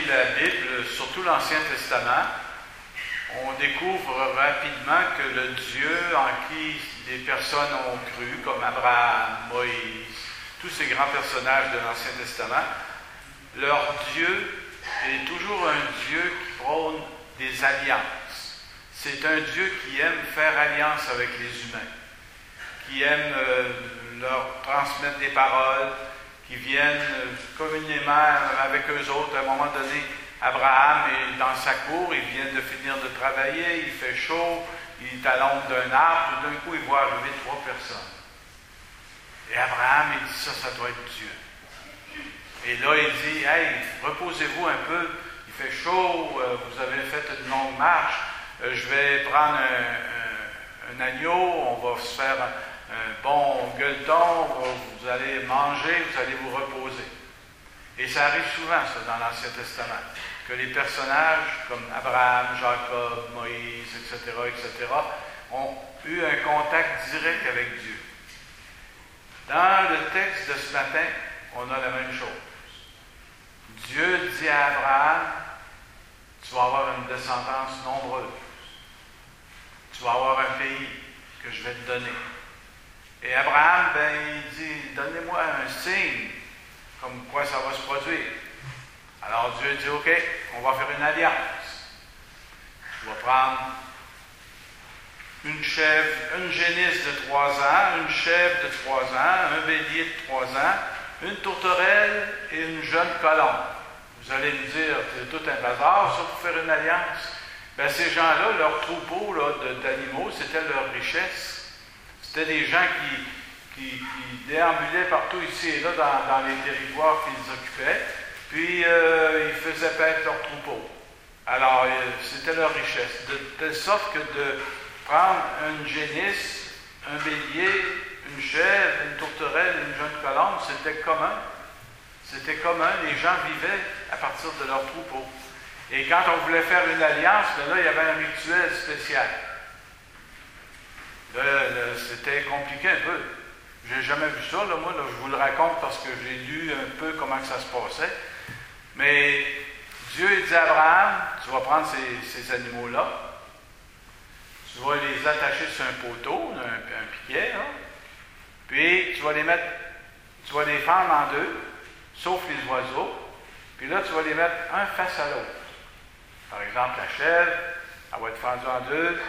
la Bible, surtout l'Ancien Testament, on découvre rapidement que le Dieu en qui des personnes ont cru, comme Abraham, Moïse, tous ces grands personnages de l'Ancien Testament, leur Dieu est toujours un Dieu qui prône des alliances. C'est un Dieu qui aime faire alliance avec les humains, qui aime leur transmettre des paroles, qui viennent communément avec eux autres. À un moment donné, Abraham est dans sa cour, il vient de finir de travailler, il fait chaud, il est à l'ombre d'un arbre, tout d'un coup, il voit arriver 3 personnes. Et Abraham, il dit ça doit être Dieu. Et là, il dit, hey, reposez-vous un peu, il fait chaud, vous avez fait une longue marche, je vais prendre un agneau, on va se faire un bon gueuleton, vous allez manger, vous allez vous reposer. Et ça arrive souvent, ça, dans l'Ancien Testament, que les personnages comme Abraham, Jacob, Moïse, etc., ont eu un contact direct avec Dieu. Dans le texte de ce matin, on a la même chose. Dieu dit à Abraham, tu vas avoir une descendance nombreuse. Tu vas avoir un pays que je vais te donner. Et Abraham, il dit, donnez-moi un signe, comme quoi ça va se produire. Alors Dieu dit, OK, on va faire une alliance. Je vais prendre une chèvre, une génisse de 3 ans, une chèvre de 3 ans, un bélier de 3 ans, une tourterelle et une jeune colombe. Vous allez me dire, c'est tout un bazar, ça, pour faire une alliance. Ces gens-là, leur troupeau d'animaux, c'était leur richesse. C'était des gens qui déambulaient partout ici et là dans les territoires qu'ils occupaient, puis ils faisaient paître leur troupeau. Alors, c'était leur richesse. De telle sorte que de prendre une génisse, un bélier, une chèvre, une tourterelle, une jeune colombe, c'était commun. C'était commun, les gens vivaient à partir de leur troupeau. Et quand on voulait faire une alliance, là, il y avait un rituel spécial. Là, c'était compliqué un peu. Je n'ai jamais vu ça, là, moi, je vous le raconte parce que j'ai lu un peu comment que ça se passait. Mais Dieu dit à Abraham, tu vas prendre ces animaux-là, tu vas les attacher sur un poteau, un piquet, là, puis tu vas les fendre en 2, sauf les oiseaux, puis là, tu vas les mettre un face à l'autre. Par exemple, la chèvre, elle va être fendue en 2,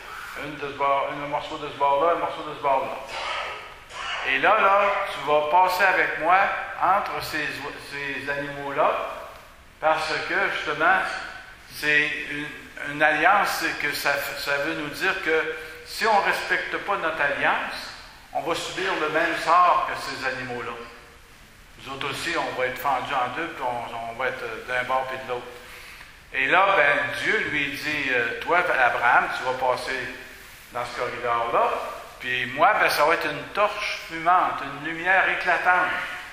un morceau de ce bord-là, un morceau de ce bord-là. Et là, tu vas passer avec moi entre ces animaux-là, parce que, justement, c'est une alliance, que ça veut nous dire que si on ne respecte pas notre alliance, on va subir le même sort que ces animaux-là. Nous autres aussi, on va être fendus en 2, puis on va être d'un bord et de l'autre. Et là, Dieu lui dit, toi, Abraham, tu vas passer dans ce corridor-là, puis moi, ça va être une torche fumante, une lumière éclatante.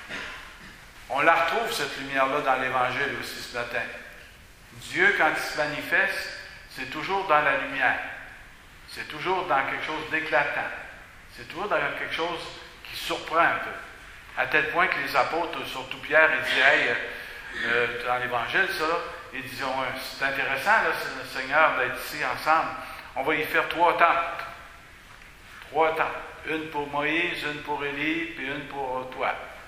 On la retrouve, cette lumière-là, dans l'Évangile aussi ce matin. Dieu, quand il se manifeste, c'est toujours dans la lumière. C'est toujours dans quelque chose d'éclatant. C'est toujours dans quelque chose qui surprend un peu. À tel point que les apôtres, surtout Pierre, il dit, hey, dans l'Évangile, ça, ils disent, c'est intéressant, là, Seigneur, d'être ici ensemble. On va y faire 3 tentes. 3 tentes. Une pour Moïse, une pour Élie, puis une pour toi.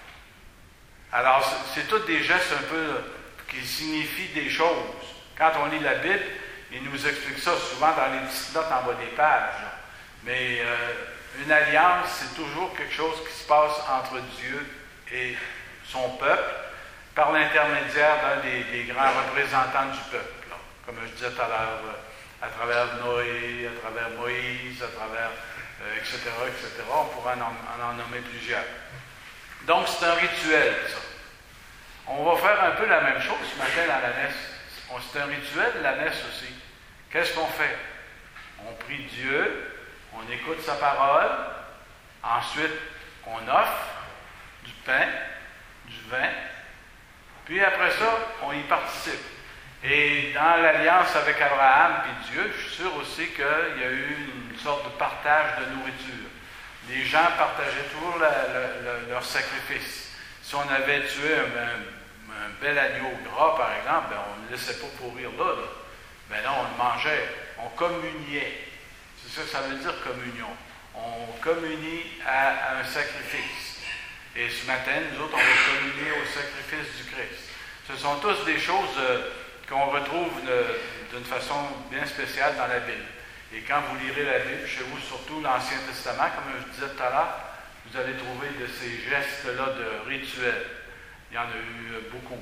Alors, c'est tous des gestes un peu qui signifient des choses. Quand on lit la Bible, il nous explique ça souvent dans les petites notes en bas des pages. Mais une alliance, c'est toujours quelque chose qui se passe entre Dieu et son peuple par l'intermédiaire d'un des grands représentants du peuple. Là. Comme je disais tout à l'heure, à travers Noé, à travers Moïse, à travers etc., etc. On pourrait en nommer plusieurs. Donc, c'est un rituel, ça. On va faire un peu la même chose ce matin dans la messe. C'est un rituel, la messe aussi. Qu'est-ce qu'on fait? On prie Dieu, on écoute sa parole, ensuite, on offre du pain, du vin, puis après ça, on y participe. Et dans l'alliance avec Abraham et Dieu, je suis sûr aussi qu'il y a eu une sorte de partage de nourriture. Les gens partageaient toujours leur sacrifice. Si on avait tué un avait l'agneau gras, par exemple, ben, on ne le laissait pas pourrir là. Ben non, on le mangeait, on communiait. C'est ça que ça veut dire communion. On communie à un sacrifice. Et ce matin, nous autres, on va communier au sacrifice du Christ. Ce sont tous des choses qu'on retrouve d'une façon bien spéciale dans la Bible. Et quand vous lirez la Bible, chez vous, surtout l'Ancien Testament, comme je disais tout à l'heure, vous allez trouver de ces gestes-là de rituels. Il y en a eu beaucoup.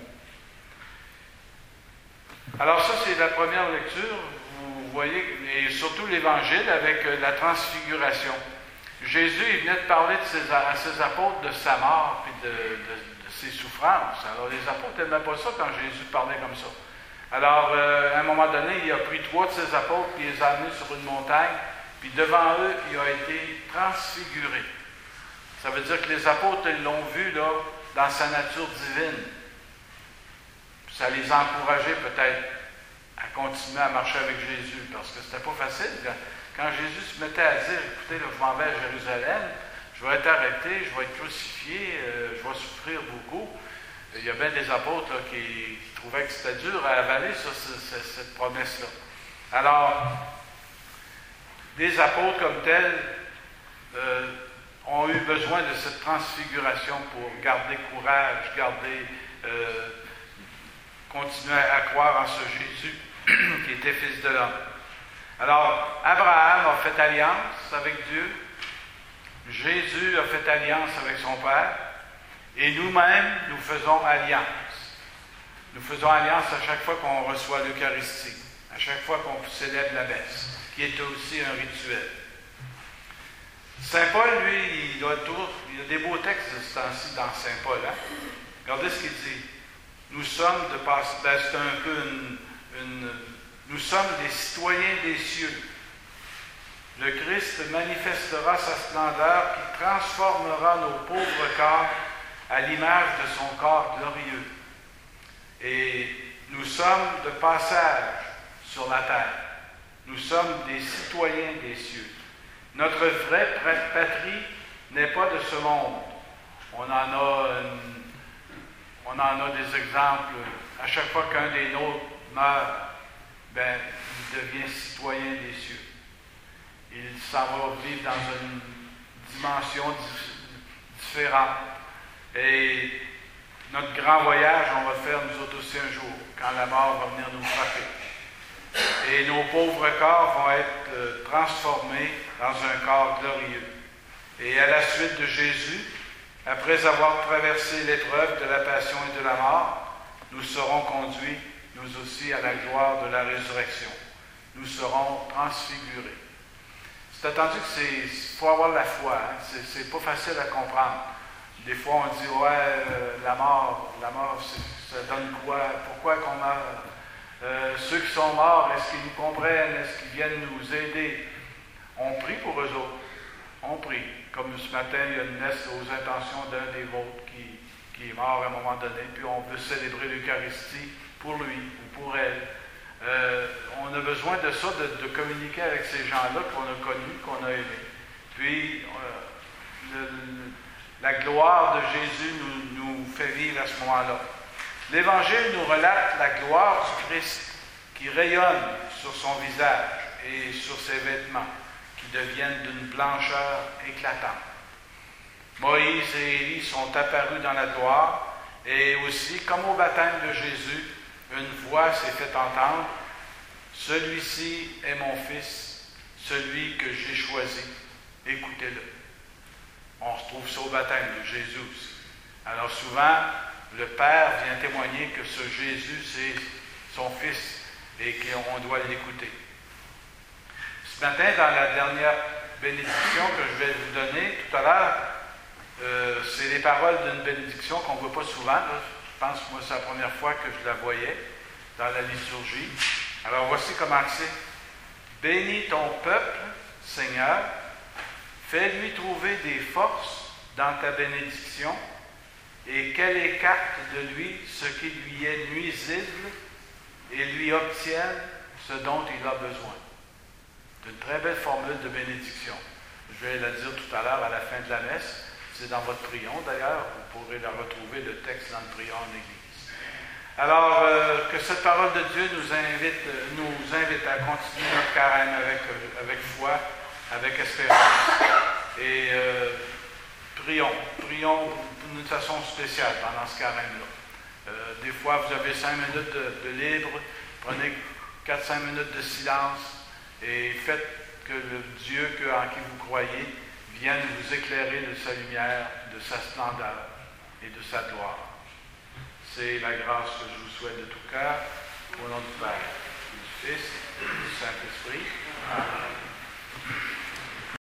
Alors ça, c'est la première lecture. Vous voyez, et surtout l'Évangile avec la transfiguration. Jésus, il venait de parler à ses apôtres de sa mort et de ses souffrances. Alors les apôtres n'aimaient pas ça quand Jésus parlait comme ça. Alors, à un moment donné, il a pris 3 de ses apôtres et les a amenés sur une montagne, puis devant eux, il a été transfiguré. Ça veut dire que les apôtres, ils l'ont vu là, dans sa nature divine. Ça les a encouragés peut-être à continuer à marcher avec Jésus, parce que c'était pas facile. Quand Jésus se mettait à dire, écoutez, là, je m'en vais à Jérusalem, je vais être arrêté, je vais être crucifié, je vais souffrir beaucoup. Il y a bien des apôtres là, qui trouvaient que c'était dur à avaler cette promesse-là. Alors, des apôtres comme tels ont eu besoin de cette transfiguration pour garder courage, continuer à croire en ce Jésus qui était fils de l'homme. Alors, Abraham a fait alliance avec Dieu, Jésus a fait alliance avec son Père, et nous-mêmes, nous faisons alliance. Nous faisons alliance à chaque fois qu'on reçoit l'Eucharistie, à chaque fois qu'on célèbre la messe, qui est aussi un rituel. Saint Paul, lui, il a des beaux textes de ce temps-ci dans Saint Paul. Hein? Regardez ce qu'il dit. Nous sommes c'est un peu nous sommes des citoyens des cieux. Le Christ manifestera sa splendeur qui transformera nos pauvres corps à l'image de son corps glorieux. Et nous sommes de passage sur la terre. Nous sommes des citoyens des cieux. Notre vraie patrie n'est pas de ce monde. On en a des exemples. À chaque fois qu'un des nôtres meurt, ben, il devient citoyen des cieux. Il s'en va vivre dans une dimension différente. Et notre grand voyage, on va le faire nous autres aussi un jour, quand la mort va venir nous frapper. Et nos pauvres corps vont être transformés dans un corps glorieux. Et à la suite de Jésus, après avoir traversé l'épreuve de la passion et de la mort, nous serons conduits, nous aussi, à la gloire de la résurrection. Nous serons transfigurés. C'est attendu que il faut avoir la foi. Hein? C'est pas facile à comprendre. Des fois, on dit, la mort, ça donne quoi? Pourquoi qu'on meurt? Ceux qui sont morts, est-ce qu'ils nous comprennent? Est-ce qu'ils viennent nous aider? On prie pour eux autres. On prie. Comme ce matin, il y a une messe aux intentions d'un des vôtres qui est mort à un moment donné, puis on veut célébrer l'Eucharistie pour lui ou pour elle. On a besoin de ça, de communiquer avec ces gens-là qu'on a connus, qu'on a aimés. Puis, la gloire de Jésus nous fait vivre à ce moment-là. L'Évangile nous relate la gloire du Christ qui rayonne sur son visage et sur ses vêtements, qui deviennent d'une blancheur éclatante. Moïse et Élie sont apparus dans la gloire, et aussi, comme au baptême de Jésus, une voix s'est fait entendre. Celui-ci est mon Fils, celui que j'ai choisi. Écoutez-le. On retrouve ça au baptême de Jésus aussi. Alors souvent, le Père vient témoigner que ce Jésus, c'est son Fils et qu'on doit l'écouter. Ce matin, dans la dernière bénédiction que je vais vous donner tout à l'heure, c'est les paroles d'une bénédiction qu'on ne voit pas souvent. Là. Je pense que moi, c'est la première fois que je la voyais dans la liturgie. Alors voici comment c'est. Bénis ton peuple, Seigneur, fais-lui trouver des forces dans ta bénédiction et qu'elle écarte de lui ce qui lui est nuisible et lui obtienne ce dont il a besoin. C'est une très belle formule de bénédiction. Je vais la dire tout à l'heure à la fin de la messe. C'est dans votre prion d'ailleurs. Vous pourrez la retrouver, le texte dans le prion en Église. Alors, que cette parole de Dieu nous invite à continuer notre carême avec foi, avec espérance. Et prions d'une façon spéciale pendant ce carême-là. Des fois, vous avez 5 minutes de libre, prenez 4-5 minutes de silence et faites que le Dieu en qui vous croyez vienne vous éclairer de sa lumière, de sa splendeur et de sa gloire. C'est la grâce que je vous souhaite de tout cœur, au nom du Père, du Fils et du Saint-Esprit. Amen.